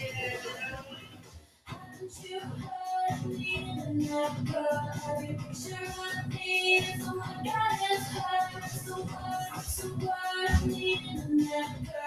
Haven't you heard me in that girl? Every picture I need is the one God has heard. So what, I'm needing that girl.